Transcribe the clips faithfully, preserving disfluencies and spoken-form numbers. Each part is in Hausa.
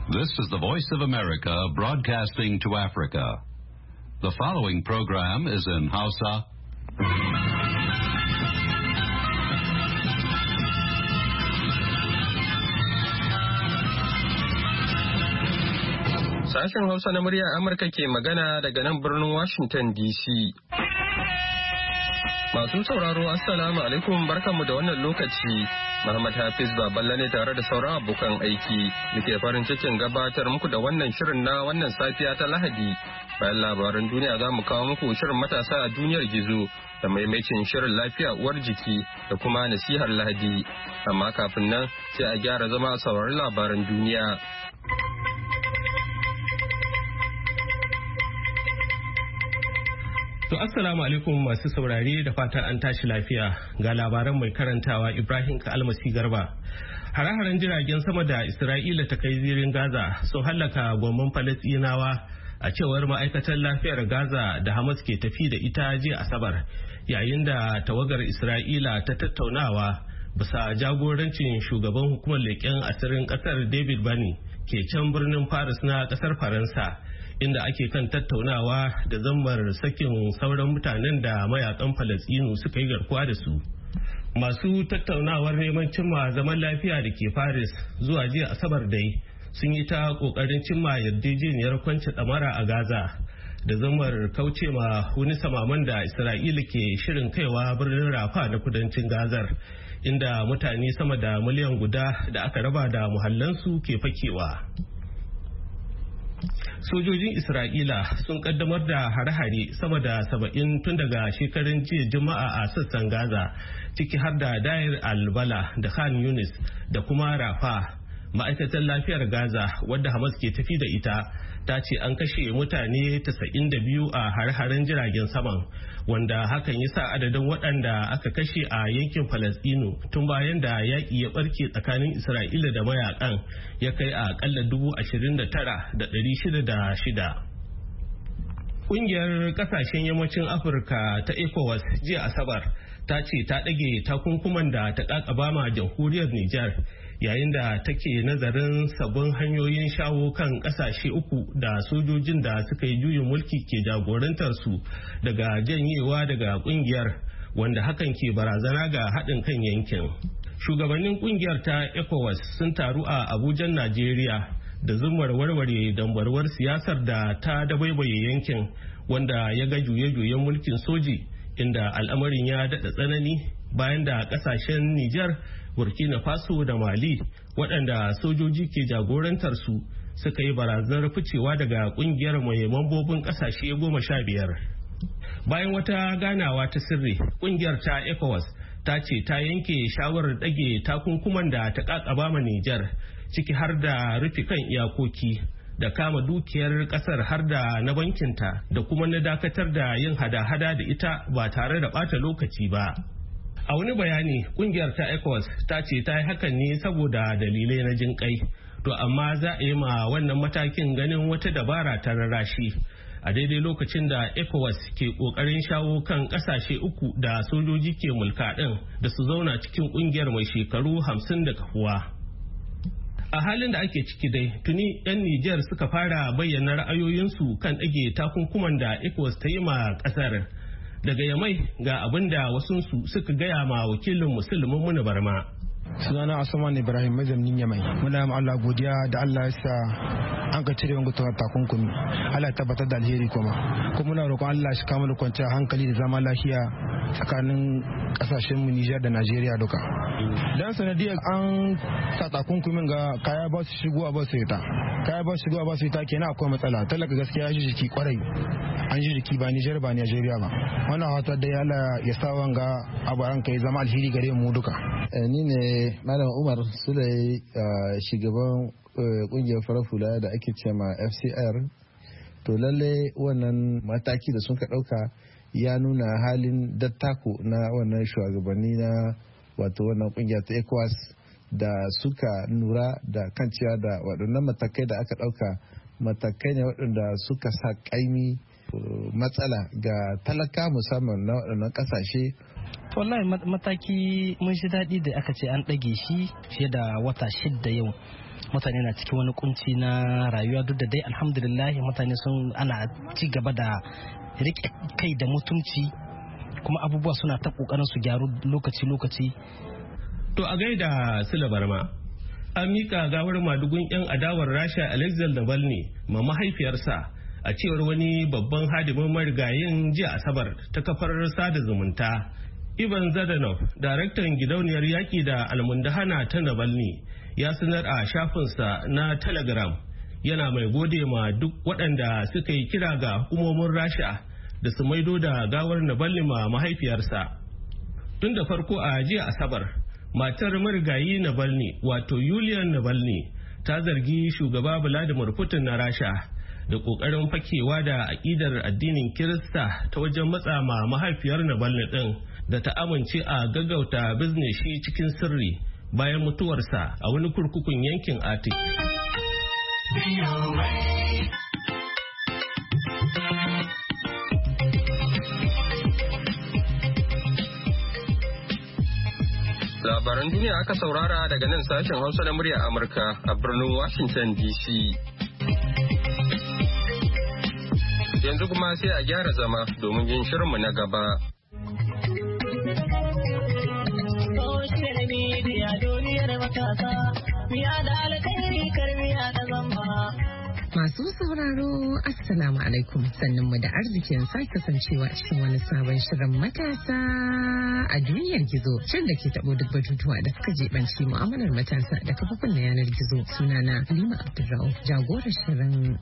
This is the Voice of America broadcasting to Africa. The following program is in Hausa. Sashen Hausa na muryar Amurka ke magana daga nan birnin Washington D C. Masu sauraro Assalamu alaikum barkanmu da wannan lokaci. Muhammad Hafiz Baballa ne tare da sauran abokan aiki. Muke farin cikin gabatar muku da wannan shirin na wannan safiya ta Lahadi. Bayan labaran duniya za mu kawo muku shirin matasa a duniyar gizo da maimacin shirin lafiya uwar jiki da kuma nasihar Lahadi. Amma kafin nan sai a gyara zama a saurari labaran duniya. To assalamu alaikum masu saurare da fatan an tashi lafiya ga labaran mai karantawa Ibrahim Kalmasi Garba. Hare-haren jiragen sama da Isra'ila ta kai zirin Gaza sun hallaka gwamman Falasɗinawa a cewar ma'aikatar lafiyar Gaza da Hamas ke tafi da ita jiya Asabar yayin da tawagar Isra'ila ta tattaunawa bisa jagorancin shugaban hukumar leƙen asirin ƙasar David Bani ke can birnin Paris na ƙasar Faransa. Inda ake kan tattaunawa da zammar sakin sauran mutanen da mayakan Falasɗinu suka yi garkuwa da su. Masu tattaunawar neman cimma zaman lafiya da ke Paris zuwa jiya Asabar dai sun yi ta kokarin cimma yarjejeniyar kwance ɗamara a Gaza da zammar kauce ma wani samaman da Isra'ila ke shirin kaiwa birnin Rafa na kudancin Gazar, inda mutane sama da miliyan guda da aka raba da muhallansu ke fakewa. Sojojin Isra'ila sun kaddamar da hare-hare sama da saba'in tun daga shekarun jiya Juma'a a sassan Gaza, ciki har da Dayar al-Bala da Khan Yunis da kuma Rafa. Ma'aikatar lafiyar Gaza wadda Hamas ke tafi da ita ta ce an kashe mutane tasa'in da biyu a hare-haren jiragen saman, wanda hakan ya sa adadin waɗanda aka kashe a yankin Falasɗinu tun bayan da yaƙi ya ɓarke tsakanin Isra'ila da mayakan ya kai a ƙalla dubu ashirin da tara da ɗari shida da shida. Ƙungiyar ƙasashen yammacin Afirka ta ECOWAS jiya Asabar ta ce ta ɗage takunkuman da ta ƙaƙaba ma jamhuriyar Nijar yayin da take nazarin sabbin hanyoyin shawo kan ƙasashe uku da sojojin da suka yi juyin mulki ke jagorantar su daga janyewa daga ƙungiyar, wanda hakan ke barazana ga haɗin kan yankin. Shugabannin ƙungiyar ta ECOWAS sun taru a Abuja, Najeriya da zumar warware dambarwar siyasar da ta dabaibaye yankin, wanda ya ga juye-juyen mulkin soji inda al'amarin ya daɗa tsanani bayan da ƙasashen Nijar, Burkina Faso da Mali waɗanda sojoji ke jagorantar su suka yi barazanar ficewa daga ƙungiyar mai mambobin ƙasashe goma sha biyar. Bayan wata ganawa ta sirri, ƙungiyar ta ECOWAS ta ce ta yanke shawarar ɗage takunkuman da ta ƙaƙaba ma Nijar, ciki har da rufe kan iyakoki da kama dukiyar ƙasar har da na bankinta da kuma na dakatar da yin hada-hada da ita ba tare da ɓata lokaci ba. A wani bayani, kungiyar ta ECOWAS ta ce ta yi hakan ne saboda dalilai na jin kai, to amma za a yi ma wannan matakin ganin wata dabara ta rarashi a daidai lokacin da ECOWAS ke kokarin shawo kan kasashe uku da sojoji ke mulka din da su zauna cikin kungiyar mai shekaru hamsin da kafuwa. A halin da ake ciki dai, tuni 'yan Nijar suka fara bayyana ra'ayoyinsu kan ɗage takunkuman da ECOWAS ta yi ma ƙasar. Daga Yamai ga abin da wasunsu suka gaya ma wakilin musulmin Muna Barma. Sunana Asuman Ibrahim mazamnin Yamai. Muna ma Allah godiya da Allah ya sa an ka cire wani takunkumi. Allah tabbatar da alheri kuma. Kuma muna roƙon Allah shi kama da kwanciyar hankali da zama lafiya tsakanin kasashen mu Nijar da Najeriya duka. Dan sanadiyar an sa takunkumin ga kaya ba su shigo ba su fita. Kaya ba su shigo ba su fita kenan akwai matsala. Talaka gaskiya ya ji jiki kwarai. An ji jiki ba Nijar ba Najeriya ba. Wannan hata da yala ya sa wanga abu an kai zama alheri gare mu duka. Ni ne Malam Umar Sulai, shugaban kungiyar farar hula da ake ce ma F C R. To lalle wannan mataki da sun ka dauka ya nuna halin dattako na wannan shugabanni na wato wannan kungiya ta ECOWAS da suka nura da kan cewa da waɗannan matakai da aka ɗauka matakai ne waɗanda suka sa ƙaimi matsala ga talaka musamman na waɗannan ƙasashe. Wallahi mataki mun shi daɗi da aka ce an ɗage shi fiye da wata shidda yau. Mutane na cikin wani kunci na rayuwa duk da dai alhamdulillah mutane sun ana ci gaba da riƙe kai da mutunci kuma abubuwa suna ta ƙoƙarin su gyaru lokaci-lokaci. To a gaida Sule Barma. An miƙa gawar madugun 'yan adawar Rasha Alexei Navalny ma mahaifiyarsa a cewar wani babban hadimin marigayin jiya Asabar ta kafar sada zumunta. Ivan Zadanov, daraktan gidauniyar yaƙi da almundahana ta Navalny, ya sanar a shafinsa na Telegram yana mai gode ma duk waɗanda suka yi kira ga hukumomin Rasha da su maido da gawar Navalny ma mahaifiyarsa. Tun da farko a jiya Asabar, matar marigayi Navalny wato Yulia Navalny ta zargi shugaba Vladimir Putin na Rasha da ƙoƙarin fakewa da aƙidar addinin Kirista ta wajen matsa ma mahaifiyar Navalny ɗin da ta amince a gaggauta bizne shi cikin sirri bayan mutuwarsa a wani kurkukun yankin Arctic. Labaran duniya aka saurara daga nan sashen Hausa da murya Amurka a birnin Washington D C. Yanzu kuma sai a gyara zama domin yin shirinmu na gaba. Masu sauraro Assalamu alaikum, sannunmu da arzikin sake kasancewa cikin wani sabon shirin matasa a duniyar gizo, shirin da ke tabo duk batutuwa da suka jebanci mu'amalar matasa da kafofin na yanar gizo. Sunana Halima Abdulrauf, jagorar shirin.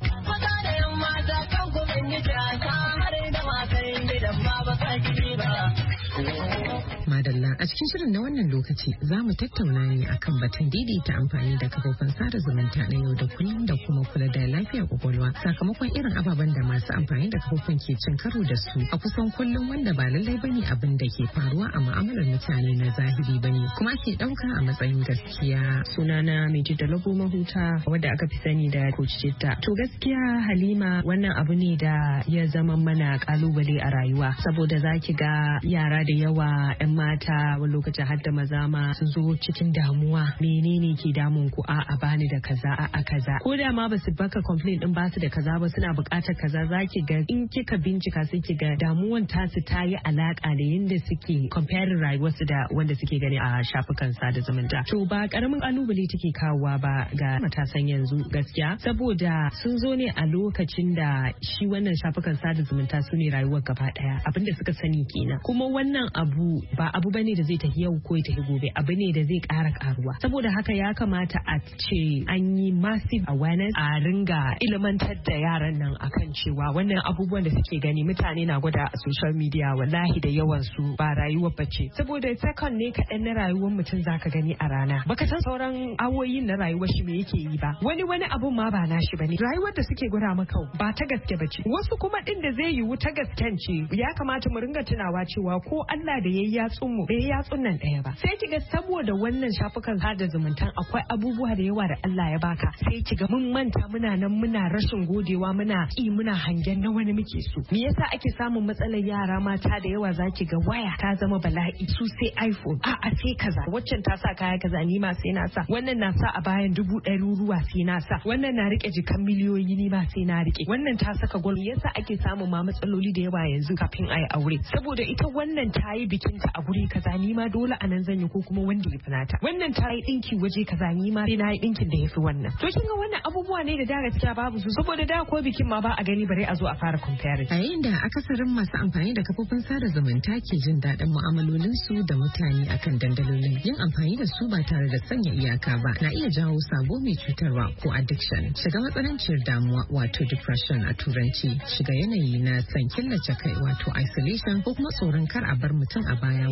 Madalla, a cikin shirin na wannan lokaci za mu tattauna ne akan batun daidaita amfani da kafofin sada zumunta na yau da kullum da kuma kula da lafiyar kwakwalwa sakamakon irin ababen da masu amfani da kafofin ke cin karo da su a kusan kullum, wanda ba lallai bane abin da ke faruwa a mu'amalar mutane na zahiri bane kuma ke dauka a matsayin gaskiya. Sunana mai da Labo Mahuta, wadda aka fi sani da Coach Jitta. To gaskiya Halima, wannan abu ne da ya zama mana kalubale a rayuwa, saboda zaki ga yara da yawa 'yan mata wani lokacin har da maza ma sun zo cikin damuwa. Menene ke damun ku? A'a bani da kaza, a'a kaza. Ko da ma basu baka complaint din basu da kaza ba, suna buƙatar kaza, zaki ga in kika bincika sai ki ga damuwan tasu ta yi alaka da yadda suke comparing rayuwarsu da wanda suke gani a shafukan sada zumunta. To ba karamin kalubale take kawowa ba ga matasan yanzu gaskiya, saboda sun zo ne a lokacin da shi wannan shafukan sada zumunta su ne rayuwar gaba daya, abinda suka sani kenan. Kuma wannan abu ba abu bane da zai tafi yau ko ya tafi gobe, abu ne da zai ƙara karuwa. Saboda haka ya kamata a ce an yi massive awareness, a ringa ilmantar da yaran nan akan cewa wannan abubuwan da suke gani mutane na gwada a social media wallahi da yawan su ba rayuwar bace. Saboda second ne kaɗan na rayuwar mutum zaka gani a rana, baka san sauran awoyin na rayuwar shi me yake yi ba. Wani wani abun ma ba nashi bane, rayuwar da suke gwada maka ba ta gaske bace. Wasu kuma din da zai yiwu ta gasken ce. Ya kamata mu ringa tunawa cewa ko Allah da yayi yatsun mu bai yatsun nan ɗaya ba. Sai kiga saboda wannan shafukan sada zumuntan akwai abubuwa da yawa da Allah ya baka, sai kiga mun manta muna nan muna rashin godewa, muna ki muna hangen na wani muke so. Me yasa ake samun matsalar yara mata da yawa? Zaki ga waya ta zama bala'i, su sai iPhone, a'a sai kaza, waccan ta sa kaya kaza ni ma sai na sa, wannan na sa a bayan dubu ɗari ruwa sai na sa, wannan na rike jikan miliyoyi ni ma sai na rike, wannan ta saka gwal. Yasa ake samun ma matsaloli da yawa yanzu kafin a yi aure, saboda ita wannan ta yi bikinta a guri kaza ni ma dole a nan zan yi, ko kuma wanda ya fi nata. Wannan ta yi dinki waje kaza ni ma sai na yi dinkin da ya fi wannan. To kin ga wannan abubuwa ne da da gaskiya babu su, saboda da ko bikin ma ba a gani bare a zo a fara comparing. A yayin da akasarin masu amfani da kafofin sada zumunta ke jin daɗin mu'amalolin su da mutane akan dandalolin, yin amfani da su ba tare da sanya iyaka ba na iya jawo sabo mai cutarwa ko addiction, shiga matsananciyar damuwa wato depression a turanci, shiga yanayi na san killace kai wato isolation, ko kuma tsoron kar a bar mutum a baya wato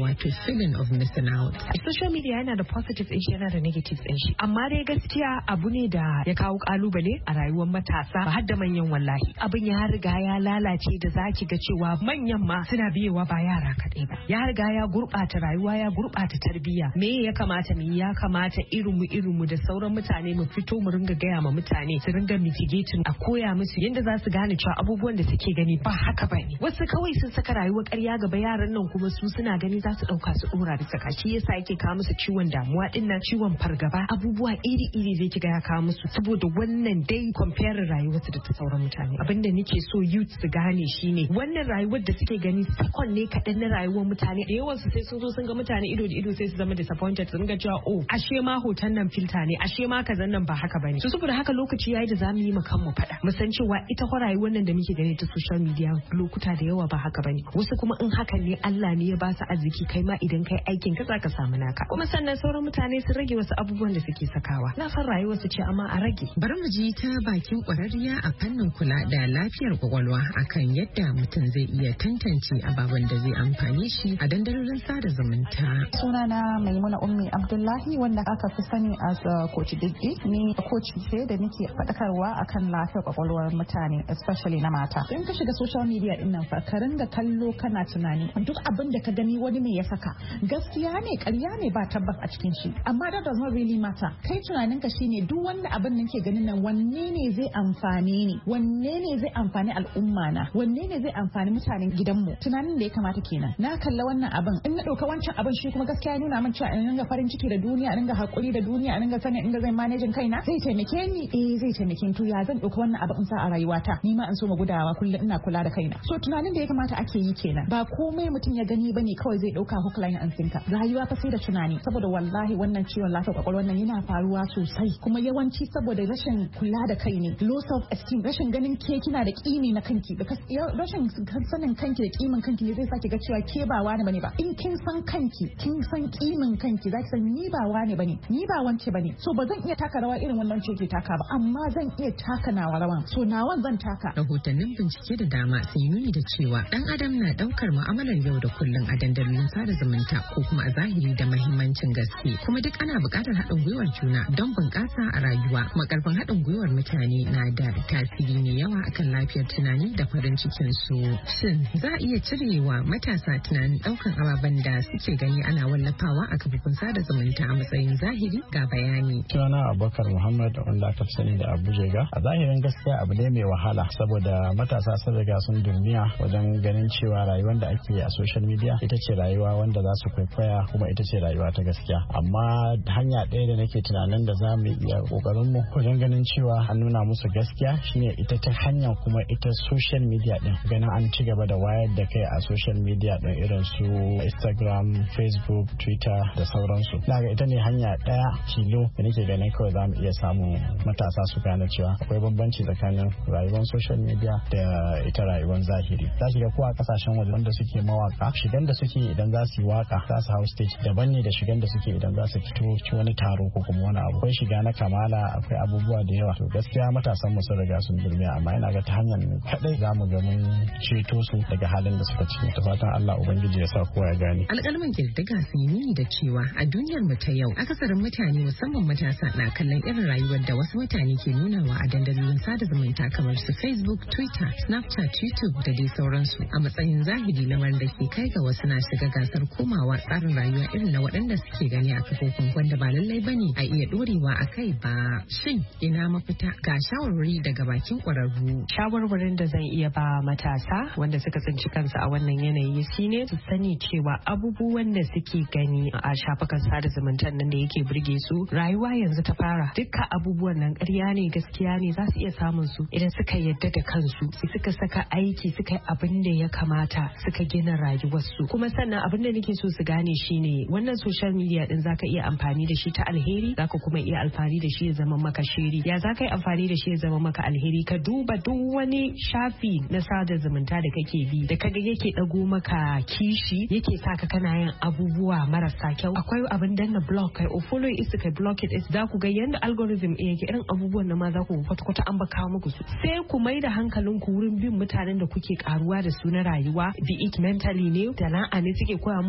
feeling of missing out. Social media yana da positive din shi yana da negative din shi. Amma dai gaskiya abu ne da ya kawo kalubale a rayuwar matasa ba har da manyan wallahi. Abin ya riga ya lalace da zaki ga cewa manyan ma suna biyewa ba yara kaɗai ba. Ya riga ya gurɓata rayuwa ya gurɓata tarbiyya. Me ya kamata mu ya kamata irin mu irin mu da sauran mutane mu fito mu ringa gaya ma mutane su ringa mitigating a koya musu yadda za su gane cewa abubuwan da suke gani ba haka ba ne. Wasu kawai sun saka rayuwar ƙarya gaba yaran nan kuma su suna gani za su ɗauka su ɗora bisa ka shi yasa yake kawo musu ciwon damuwa ɗin nan ciwon fargaba abubuwa iri iri zai kiga ya kawo musu saboda wannan dai compare rayuwarsu da ta sauran mutane. Abinda nake so youth su gane shine wannan rayuwar da suke gani sakon ne kaɗan na rayuwar mutane da yawan su sai sun zo sun ga mutane ido da ido sai su zama disappointed su ringa cewa oh ashe ma hoton nan filta ne ashe ma kazan nan ba haka bane. So saboda haka lokaci yayi da zamu yi mu kanmu faɗa mu san cewa ita kwa rayuwar nan da muke gani ta social media lokuta da yawa ba haka bane. Wasu kuma in hakan ne Allah ne ya ba su arziki kai ma idan kai aikin ka zaka samu naka. Kuma sannan sauran mutane sun rage wasu abubuwan da suke sakawa. Na san rayuwar su ce amma a rage. Bari mu ji ta bakin ƙwararriya a fannin kula da lafiyar kwakwalwa akan yadda mutum zai iya tantance ababen da zai amfani shi a dandalolin sada zumunta. Sunana Maimuna Ummi Abdullahi wanda aka fi sani as coach Diddi. Ni coach ce da nake faɗakarwa akan lafiyar kwakwalwar mutane especially na mata. In ka shiga social media din nan fa ka ringa kallo kana tunani duk abin da ka gani wani ne ya saka gaskiya ne ƙarya ne ba tabbas a cikin shi amma that does not really matter. Kai tunanin ka shine duk wanda abin nan ke ganin nan wanne ne zai amfani ni wanne ne zai amfani al'umma na wanne ne zai amfani mutanen gidanmu. Tunanin da ya kamata kenan. Na kalla wannan abin in na ɗauka wancan abin shi kuma gaskiya nuna min cewa in ringa farin ciki da duniya in ringa hakuri da duniya in ringa sanin inda zai manajin kaina zai taimake ni eh zai taimake ni to ya zan ɗauka wannan abin in sa a rayuwata ni ma in so ma gudawa kullum ina kula da kaina. So tunanin da ya kamata ake yi kenan ba komai mutum ya gani bane kawai zai ɗauka hook line and sinker. Rayuwa fa sai da tunani saboda wallahi wannan ciwon lafiyar kwakwalwa wannan yana faruwa sosai kuma yawanci saboda rashin kula da kai ne low self esteem rashin ganin ke kina da kimi na kanki da rashin sanin kanki da kimin kanki ne zai saki ga cewa ke ba wani bane ba. In kin san kanki kin san kimin kanki zaki san ni ba wani bane ni ba wance bane so ba zan iya taka rawa irin wannan ce ke taka ba amma zan iya taka nawa rawan so nawan zan taka. Rahotannin bincike da dama sun yi nuni da cewa dan adam na daukar mu'amalar yau da kullum a dandalin sada zumunta ko kuma a zahiri da mahimmancin gaske kuma duk ana buƙatar haɗin gwiwar juna don bunƙasa a rayuwa kuma ƙarfin haɗin gwiwar mutane na da tasiri mai yawa akan lafiyar tunani da farin cikin su. Shin za a iya cirewa matasa tunanin ɗaukan ababen da suke gani ana wallafawa a kafofin sada zumunta a matsayin zahiri ga bayani. Sunana Abubakar Muhammad wanda aka sani da Abu Jega. A zahirin gaskiya abu ne mai wahala saboda matasa sun riga sun duniya wajen ganin cewa rayuwar da ake a social media ita ce rayuwa wanda za su kwaikwaya kuma ita ce rayuwa ta gaskiya. Amma hanya ɗaya da nake tunanin da za mu iya ƙoƙarin mu wajen ganin cewa an nuna musu gaskiya shine ita ta hanyar kuma ita social media din ganin an ci gaba da wayar da kai a social media din irin su Instagram, Facebook, Twitter da sauransu. Na ga ita ne hanya ɗaya tilo da nake ganin kawai za mu iya samun matasa su gane cewa akwai bambanci tsakanin rayuwar social media da ita rayuwar zahiri. Za ki ga ko a kasashen waje wanda suke mawaka shigan da suke idan za su yi waka za su hau stage daban ne da shigan da suke idan za su fito ci wani taro ko kuma wani abu. Akwai shiga na kamala akwai abubuwa da yawa. To gaskiya matasan mu sun riga sun durmiya amma ina ga ta hanyar kadai za mu ga mun ceto su daga halin da suka ciki. Ta fatan Allah ubangiji ya sa kowa ya gane. Alƙalman kirdiga sun yi nuni da cewa a duniyar mu ta yau akasarin mutane musamman matasa na kallon irin rayuwar da wasu mutane ke nunawa a dandalin sada zumunta kamar su Facebook, Twitter, Snapchat, YouTube da dai sauransu a matsayin zahiri lamarin da ke kai ga wasu na shiga gasar komawa tsarin rayuwa irin na waɗanda suke gani a kafofin wanda ba lallai bane a iya dorewa a kai ba. Shin ina mafita? Ga shawarwari daga bakin ƙwararru. Shawarwarin da zan iya ba matasa wanda suka tsinci kansu a wannan yanayi shine su sani cewa abubuwan da suke gani a shafukan sada zumunta nan da yake burge su rayuwa yanzu ta fara dukkan abubuwan nan ƙarya ne gaskiya ne za su iya samun su idan suka yadda da kansu suka saka aiki suka yi abin da ya kamata suka gina rayuwarsu. Kuma sannan abin da nake so su gane shine wannan social media din zaka iya amfani da shi ta alheri zaka kuma iya amfani da shi ya zama maka shiri. Ya zaka yi amfani da shi ya zama maka alheri ka duba duk wani shafi na sada zumunta da kake bi da kaga yake dago maka kishi yake saka kana yin abubuwa marasa kyau akwai abin danna block kai o follow it kai block it is za ku ga yanda algorithm yake irin abubuwan da ma za ku kwata-kwata an baka muku su sai ku mai da hankalin ku wurin bin mutanen da kuke karuwa da su na rayuwa be it mentally ne da na'a ne suke koya muku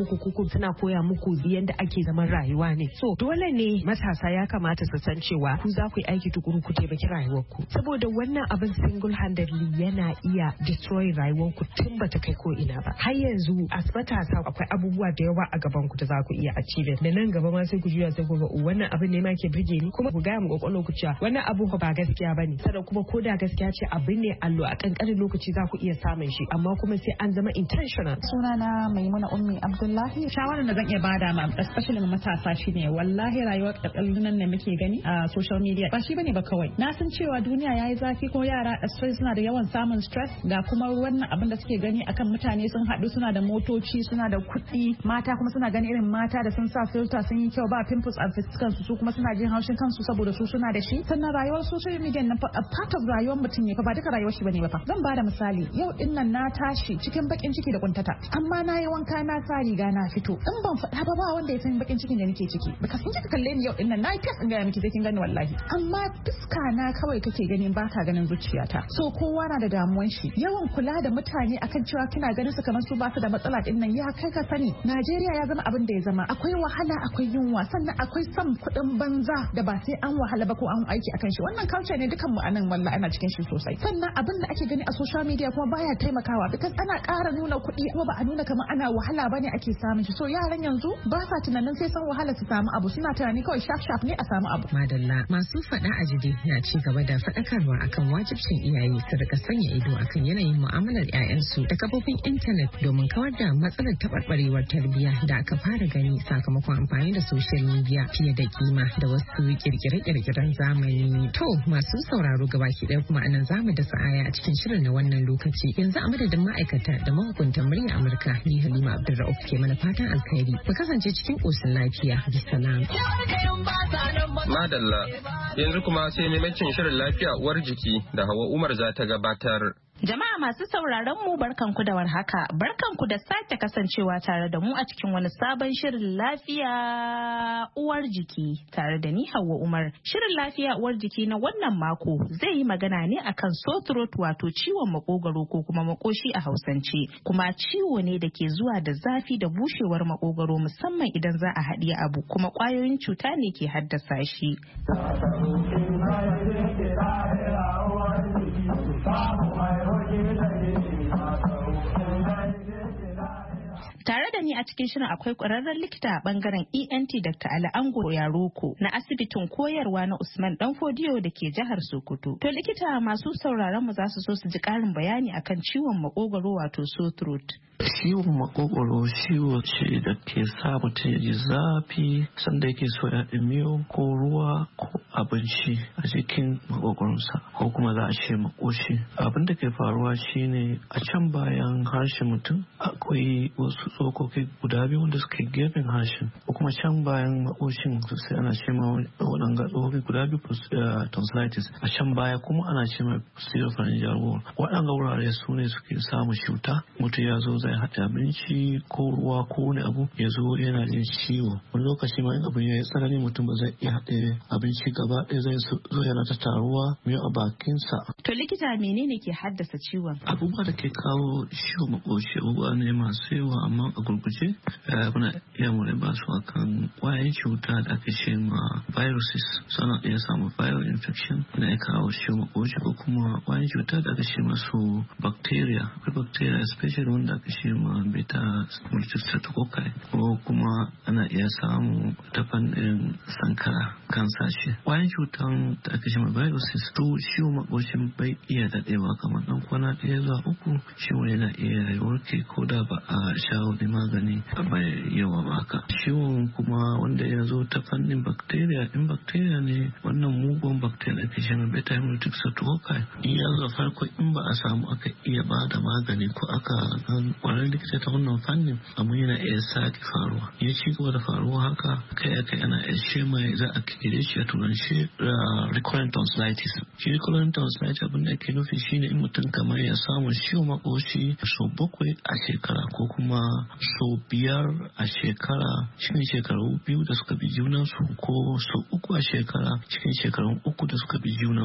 muku kuku suna koya muku yadda ake zaman rayuwa ne. So dole ne matasa ya kamata su san cewa ku za ku yi aiki tukuru ku taimaki rayuwarku, saboda wannan abin single handedly yana iya destroy rayuwarku tun bata kai ko ina ba. Har yanzu as matasa akwai abubuwa da yawa a gaban ku da za ku iya achieve, da nan gaba ma sai ku juya sai ku ga wannan abin ne ma ke burge ni, kuma ku ga mu kokolon ku cewa wannan abu ba gaskiya bane, sannan kuma ko da gaskiya ce abin ne allo a kankanin lokaci za ku iya samun shi, amma kuma sai an zama intentional. Sunana Maimuna Ummi Abdullahi. Shawarar da zan iya bada ma especially ma matasa shine wallahi rayuwar kallunan da muke gani a social media ba shi bane ba kawai. Na san cewa duniya yayi zafi ko yara stress suna da yawan samun stress, ga kuma wannan abin da suke gani akan mutane sun haɗu suna da motoci suna da kuɗi, mata kuma suna gani irin mata da sun sa filter sun yi kyau ba pimples a fuskan su kuma suna jin haushin kansu saboda su suna da shi. Sannan rayuwar social media na part of rayuwar mutum ne fa ba duka rayuwar shi bane ba fa. Zan bada misali, yau din nan na tashi cikin bakin ciki da kuntata, amma na yi wanka na sa riga na fito, in ban faɗa ba ba wanda ya san bakin cikin da nake ciki, because in kika kalle ni yau din nan na yi fes in ga miki sai kin gani wallahi, amma fuska na kawai kake ganin ba ka ganin zuciyata. So kowa na da damuwan shi. Yawan kula da mutane akan cewa kina ganin su kamar su ba su da matsala din nan ya kai ka sani Najeriya ya zama abin da ya zama. Akwai wahala, akwai yunwa, sannan akwai son kuɗin banza da ba sai an wahala ba ko an aiki akan shi. Wannan culture ne dukan mu anan wallahi ana cikin shi sosai. Sannan abin da ake gani a social media kuma baya taimakawa, because ana ƙara nuna kuɗi kuma ba a nuna kamar ana wahala bane ake samun shi. So yaran yanzu ba sa tunanin sai san wahala su samu abu, suna tunani kawai shaf shaf ne a samu abu. Madalla, masu faɗa a jide na ci gaba da faɗakarwa akan wajibcin iyaye su rika sanya ido akan yanayin mu'amalar 'ya'yansu da kafofin intanet domin kawar da matsalar taɓarɓarewar tarbiyya da aka fara gani sakamakon amfani da social media fiye da kima da wasu kirkire-kirkiren zamani. To masu sauraro gabaki ɗaya kuma anan zamu da sa'aya a cikin shirin na wannan lokaci. Yanzu a madadin ma'aikata da mahukuntan muryar Amurka, ni Halima Abdulrauf ke mana fatan alkhairi. Mu kasance cikin ƙoshin lafiya. Bisalam. Madalla, yanzu kuma sai maimacin shirin lafiya uwar jiki da Hawa Umar za ta gabatar. Jama'a masu sauraron mu barkanku da warhaka, barkanku da sake kasancewa tare da mu a cikin wani sabon shirin lafiya uwar jiki tare da ni Hauwa Umar. Shirin lafiya uwar jiki na wannan mako zai yi magana ne akan sore throat, wato ciwon makogaro ko kuma makoshi a Hausance, kuma ciwo ne da ke zuwa da zafi da bushewar makogaro musamman idan za a haɗiye abu, kuma ƙwayoyin cuta ne ke haddasa shi. Tare da ni a cikin shirin akwai ƙwararren likita a ɓangaren E N T Doctor Ali Ango Yaroko na asibitin koyarwa na Usman Danfodiyo da ke jihar Sokoto. To likita, masu sauraron mu za su so su ji ƙarin bayani akan ciwon makogwaro wato sore throat. Ciwon makogwaro ciwo ce da ke sa mutum ya ji zafi sanda yake so ya ɗumi ko ruwa ko abinci a cikin makogwaronsa, ko kuma za a ce makoshi. Abin da ke faruwa shine a can bayan harshen mutum akwai wasu tsokoki guda biyu wanda suke gefen harshen, ko kuma can bayan makoshin sai ana ce ma waɗanga tsokoki guda biyu tonsillitis. A can baya kuma ana ce ma posterior pharyngeal wall. Waɗanga wurare su ne suke samun cuta. Mutum ya zo zai haɗa abinci ko ruwa ko wani abu ya zo yana jin ciwo. Wani lokaci ma in abin ya yi tsanani mutum ba zai iya haɗe abinci gaba ɗaya, zai zo yana ta taruwa miyo a bakinsa. To likita, menene ke haddasa ciwon? Abubuwa da ke kawo ciwon makoshi abubuwa ne masu yawa, amma a gurguje muna iya mu ba su akan kwayan cuta da ake ce ma viruses. Sana iya samun viral infection na ya kawo ciwon makoshi, ko kuma kwayan cuta da ake ce masu bacteria. Akwai bacteria especially wanda ake ce ma beta streptococci, ko kuma ana iya samu ta fannin sankara kan sashe. Kwayan cutan da ake ce ma viruses to ciwon makoshin bai iya daɗewa kamar ɗan kwana ɗaya zuwa uku, ciwon yana iya warke ko da ba a sha wani magani bai yawa ba haka. Ciwon kuma wanda ya zo ta fannin bacteria, in bacteria ne wannan mugun bacteria ake ce ma beta hemolytic streptococci, in ya zo farko in ba a samu aka iya ba da magani ko aka kwarar likita ta wannan fannin, amma yana iya sake faruwa. Ya ci gaba da faruwa haka kai akai ana iya ce mai za a kire shi a turanci recurrent tonsillitis. Shi recurrent tonsillitis abin da ake nufi shine in mutum kamar ya samu ciwon makoshi sau bakwai a shekara ko kuma sau biyar a shekara cikin shekaru biyu da suka bi junansu, ko sau uku a shekara cikin shekarun uku da suka bi junansu.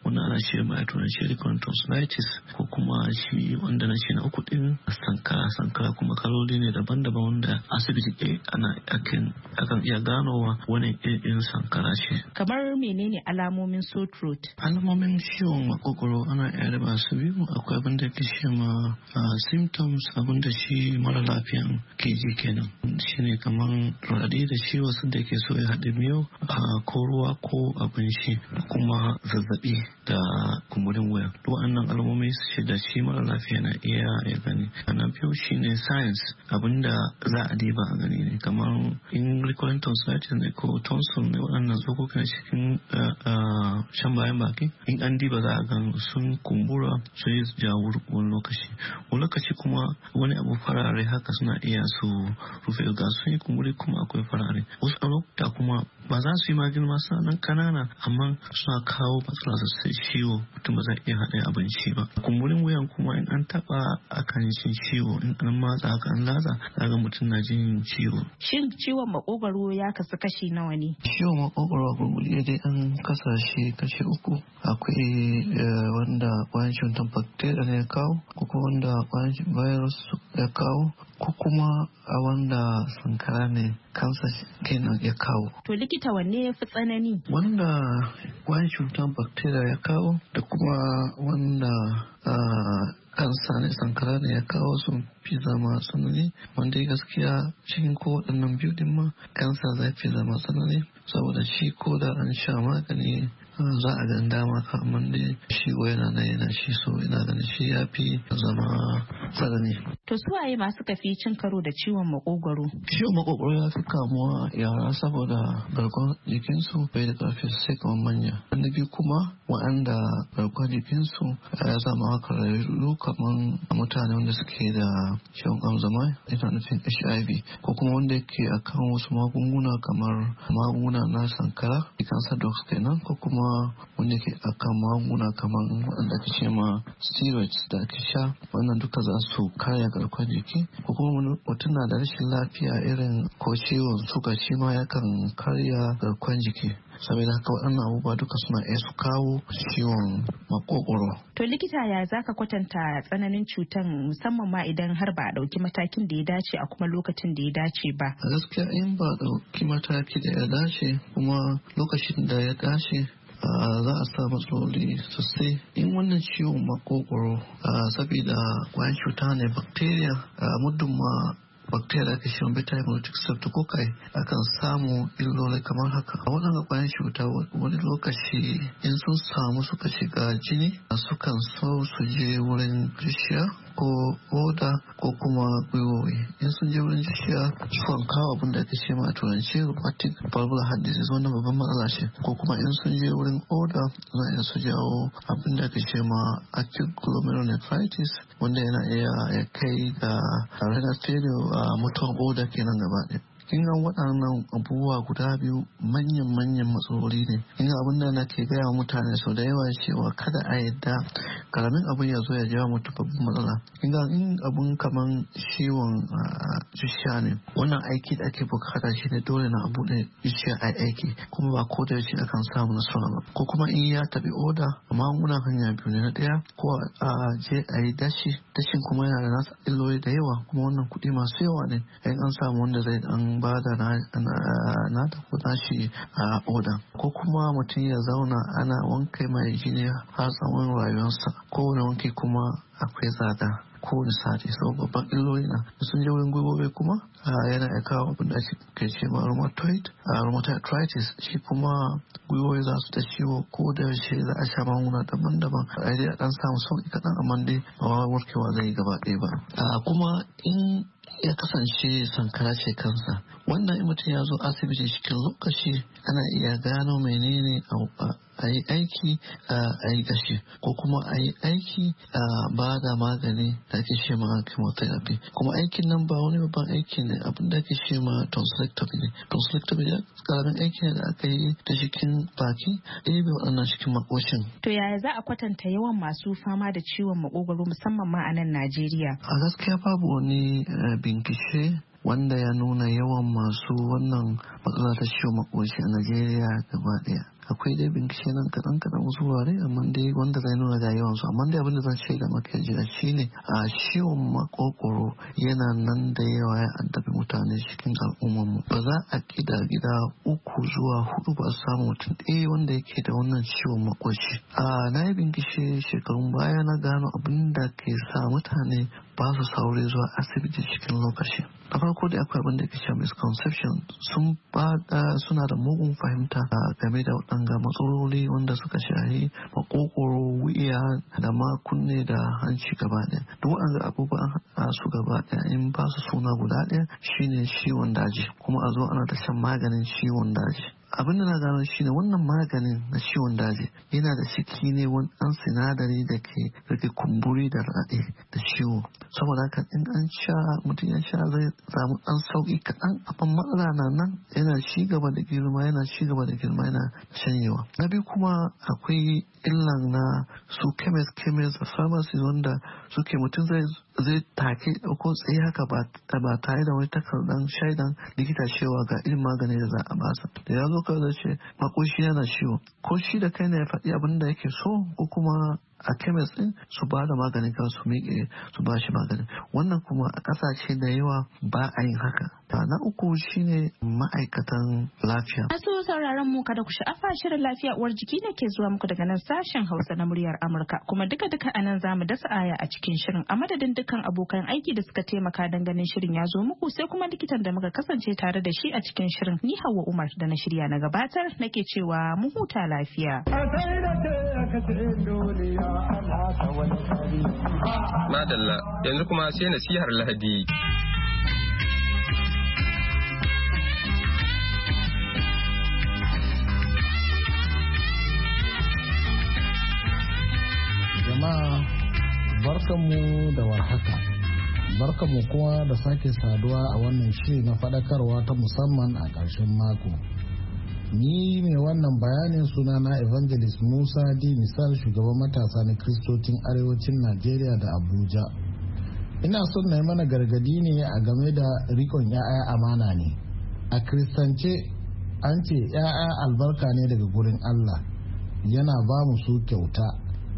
wanda ana shi mai turanci recurrent tonsillitis ko kuma shi wanda na shi na uku din sankara sankara kuma kaloli ne daban-daban wanda asibiti ke ana akan akan iya ganowa wani irin sankara ce. Kamar menene alamomin sore throat? Alamomin ciwon makogoro ana iya raba su biyu. Akwai abin da ke shi ma symptoms abin da shi mara lafiyan ke ji kenan shine kamar raɗaɗi da ciwo sun da ke so ya haɗe miyau ko ruwa ko abinci da kuma zazzabi da kumburin wuya. Duk wannan alamomi su da shi mara lafiya na iya ya gani. Na biyu shine science abinda za a diba a gani ne kamar in recurrent tonsillitis ne ko tonsil ne waɗannan tsokokin cikin shan bayan baki in an diba za a gan sun kumbura su yi jawo wani lokaci wani lokaci kuma wani abu farare haka suna iya su rufe ga sun yi kumburi kuma akwai farare wasu a lokuta kuma ba za su yi magani masu nan kanana amma suna kawo matsala sosai ciwo mutum ba za iya haɗa abinci ba. Kumburin wuyan kuma in an taɓa akan jin ciwo in an matsa haka an latsa zaga mutum na jin ciwo. Shin ciwon makogwaro ya kasu kashi nawa ne? Ciwon makogwaro a gurguje dai an kasa shi kashi uku. Akwai wanda kwayan cutar bacteria ne ya kawo ko kuma wanda kwayan virus ya kawo ko kuma a wanda sankara ne kansa kenan ya kawo. To likita wanne ya fi tsanani? Wanda kwayan cutar bacteria ya kawo da kuma wanda kansa ne sankara ne ya kawo sun fi zama tsanani wanda gaskiya cikin ko waɗannan biyu din ma kansa zai fi zama tsanani saboda shi ko da an sha magani za a gan dama kamar dai shi yana na yana shi so ina ganin shi ya fi zama tsanani. To su waye masu kafi cin karo da ciwon makogwaro? Ciwon makogwaro ya fi kamuwa yara saboda garkuwar jikinsu bai da ƙarfi sai kamar manya. Wanda biyu kuma waɗanda garkuwar jikinsu ya zama haka rayuwa kamar mutane wanda suke da ciwon amzama ina nufin H I V ko kuma wanda yake akan wasu magunguna kamar magunguna na sankara cancer drugs kenan ko kuma wanda ke akan magunguna kamar wanda ake ce ma steroids da ake sha wannan duka za su karya garkuwar jiki ko kuma mutum na da rashin lafiya irin ko ciwon suga shi ma yakan karya garkuwar jiki saboda haka waɗannan abubuwa duka suna iya su kawo ciwon makogoro. To likita ya zaka kwatanta tsananin cutan musamman ma idan har ba a ɗauki matakin da ya dace a kuma lokacin da ya dace ba? A gaskiya in ba a ɗauki mataki da ya dace kuma lokacin da ya dace Uh, za a sa matsaloli sosai in wannan ciwon makogoro uh, saboda kwayan cuta ne bacteria uh, muddin ma bacteria ake shi beta hemolytic streptococci akan samu illoli kamar haka a waɗanda kwayan cuta wani lokaci in sun samu suka shiga jini sukan so su je wurin zuciya ko oda ko kuma gwiwowi in sun je wurin zuciya sukan kawo abin da ake ce ma a turanci rheumatic valvular heart disease wannan babban matsala ce ko kuma in sun je wurin oda za a iya su jawo abin da ake ce ma acute glomerulonephritis wanda yana iya ya kai ga renal failure a mutuwar oda kenan gaba ɗaya. kin ga waɗannan abubuwa guda biyu manyan manyan matsaloli ne kin ga abin da nake gaya wa mutane sau da yawa cewa kada a yadda karamin abin ya zo ya jawo mutu babban matsala kin ga in abun kaman ciwon zuciya ne wannan aiki da ake bukata shi ne dole na abu da zuciya a aiki kuma ba ko da yaushe akan samu nasara ba ko kuma in ya tabi oda magunguna hanya biyu ne na ɗaya ko a je a yi dashi dashin kuma yana da nasa illoli da yawa kuma wannan kuɗi masu yawa ne in an samu wanda zai dan ba da na da kuɗa shi a oda ko kuma mutum ya zauna ana wanke mai jini har tsawon rayuwarsa kowane wanke kuma akwai tsada kowane sati sau babban illoli na sun je wurin gwiwowi kuma yana ya kawo abin da ke ce ma rheumatoid rheumatoid arthritis shi kuma gwiwowi za su ta ciwo ko da yaushe za a sha magunguna daban-daban a dai a dan samu sauki kaɗan amma dai ba warkewa zai gaba ɗaya ba kuma in ya kasance sankara ce kansa wannan in mutum ya zo asibiti cikin lokaci ana iya gano menene a yi aiki a yi gashi ko kuma a yi aiki a ba da magani da ake ce ma chemotherapy kuma aikin nan ba wani babban aiki ne abin da ake ce ma tonsillectomy ne tonsillectomy ya karamin aiki ne da aka yi ta cikin baki ɗebe waɗannan cikin makoshin. To yaya za a kwatanta yawan masu fama da ciwon makogwaro musamman ma a nan Najeriya? A gaskiya babu wani bincike wanda ya nuna yawan masu wannan matsala ta ciwon makoshi a Najeriya gaba ɗaya. akwai dai bincike nan kaɗan kaɗan wasu wurare amma dai wanda zai nuna ga yawansu amma dai abin da zan shaida maka jiya shine a ciwon makokoro yana nan da yawa ya addabi mutane cikin al'ummarmu. Ba za a kida gida uku zuwa hudu ba samu mutum ɗaya wanda yake da wannan ciwon makoshi. A na yi bincike shekarun baya na gano abin da ke sa mutane ba su saurayi zuwa asibiti cikin lokaci. Na farko da akwai abin da ke cewa misconception, sun bada suna da mugun fahimta game da waɗanga matsaloli wanda suka shahi makokoro, wuya da ma kunne da hanci gaba ɗaya. Duk waɗanda abubuwan su gaba ɗaya in ba su suna guda ɗaya shine ciwon daji, kuma a zo ana ta shan maganin ciwon daji. Abin da na gano shine wannan maganin na ciwon daji yana da ciki ne wani ɗan sinadari da ke rage kumburi da raɗe da ciwo. Saboda haka in an sha mutum ya sha zai samu ɗan sauƙi kaɗan, abin matsala na nan yana ci gaba da girma yana ci gaba da girma yana shanyewa. Na biyu kuma akwai illan na su chemist chemist da pharmacy wanda suke mutum zai zai take ko tsaye haka ba tare da wani takardar shaidan likita cewa ga irin magani da za a basa. Da ya zo kawai zai ce makoshi yana ciwo, ko shi da kai ne ya faɗi abin da yake so ko kuma a chemist din su ba da maganin kan su miƙe su ba shi maganin. Wannan kuma a ƙasashe da yawa ba a yin haka. Na uku shine ma'aikatan lafiya. Masu sauraron mu kada ku sha'afa, shirin lafiya uwar jiki ne ke zuwa muku daga nan sashen Hausa na muryar Amurka, kuma duka duka anan zamu dasa aya a cikin shirin. A madadin dukkan abokan aiki da suka taimaka don ganin shirin ya zo muku, sai kuma likitan da muka kasance tare da shi a cikin shirin. Ni Hauwa Umar da na shirya na gabatar nake cewa mu huta lafiya. Madalla, yanzu kuma sai nasihar Lahadi. Jama'a barkanmu da warhaka. Barkanmu kuma da sake saduwa a wannan shiri na faɗakarwa ta musamman a ƙarshen mako. Ni mai wannan bayanin sunana Evangelist Musa D. Misal, shugaban matasa na Kiristocin Arewacin Najeriya da Abuja. Ina son na yi mana gargadi ne a game da rikon 'ya'ya amana ne. A Kiristance an ce 'ya'ya albarka ne daga gurin Allah, yana ba mu su kyauta.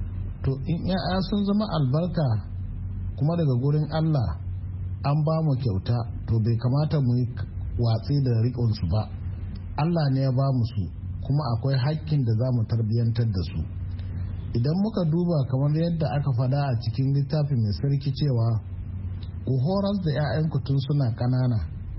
To in 'ya'ya sun zama albarka kuma daga gurin Allah an ba mu kyauta, to bai kamata mu yi watsi da rikonsu ba. Allah ne ya ba mu su, kuma akwai hakkin da za mu tarbiyyantar da su. Idan muka duba kamar yadda aka fada a cikin littafi mai sarki cewa ku horas da 'ya'yanku tun suna ƙanana,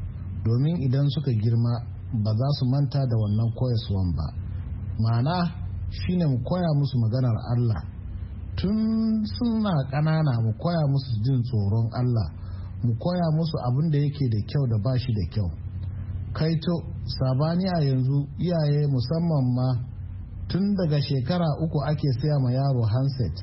domin idan suka girma ba za su manta da wannan koyaswan ba. Ma'ana shine mu koya musu maganar Allah tun suna ƙanana, mu koya musu jin tsoron Allah, mu koya musu abin da yake da kyau da ba shi da kyau. Kaito sabani a yanzu iyaye musamman ma tun daga shekara uku ake saya ma yaro handset,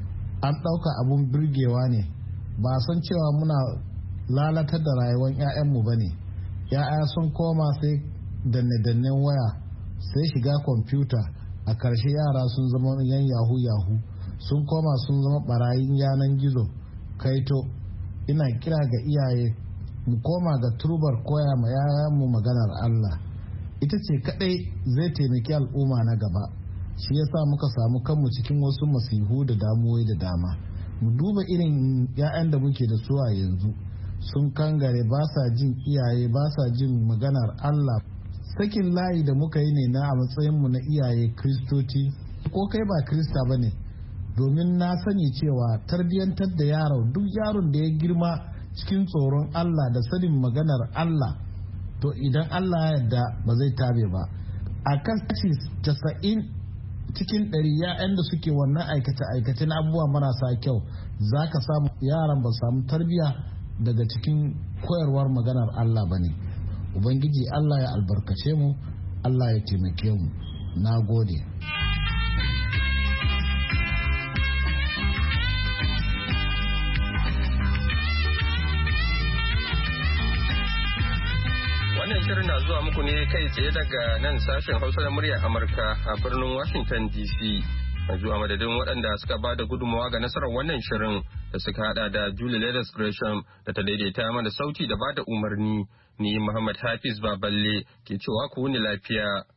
an ɗauka abun birgewa ne, ba san cewa muna lalatar da rayuwar 'ya'yanmu ba ne. 'Ya'ya sun koma sai danne-dannen waya, sai shiga kwamfuta, a ƙarshe yara sun zama yan yahu-yahu, sun koma sun zama barayin yanan gizo. Kaito ina kira ga iyaye mu koma ga turbar koya ma yayanmu maganar Allah, ita ce kadai zai taimaki al'umma na gaba. Shi yasa muka samu kanmu cikin wasu masihu da damuwai da dama. Mu duba irin 'ya'yan da muke da su a yanzu, sun kangare, ba sa jin iyaye, ba sa jin maganar Allah. Sakin layi da muka yi ne na a matsayinmu na iyaye Kristoci, ko kai ba Krista ba ne, domin na sani cewa tarbiyyantar da yaro, duk yaron da ya girma cikin tsoron Allah da sanin maganar Allah, to idan Allah ya yarda ba zai tabe ba. A kan kashi casa'in cikin ɗari ya'yan da suke wannan aikace-aikace na abubuwa marasa kyau, za ka samu yaran ba samu tarbiyya daga cikin koyarwar maganar Allah ba ne. Ubangiji Allah ya albarkace mu, Allah ya taimake mu. Na gode. Wannan shirin na zuwa muku ne kai tsaye daga nan sashen Hausa na muryar Amurka a birnin Washington D C. Yanzu a madadin waɗanda suka ba da gudunmawa ga nasarar wannan shirin da suka hada da Julie Leathers Gresham da ta daidaita mana sauti da ba da umarni, ni Muhammad Hafiz Baballe ke cewa ku wuni lafiya.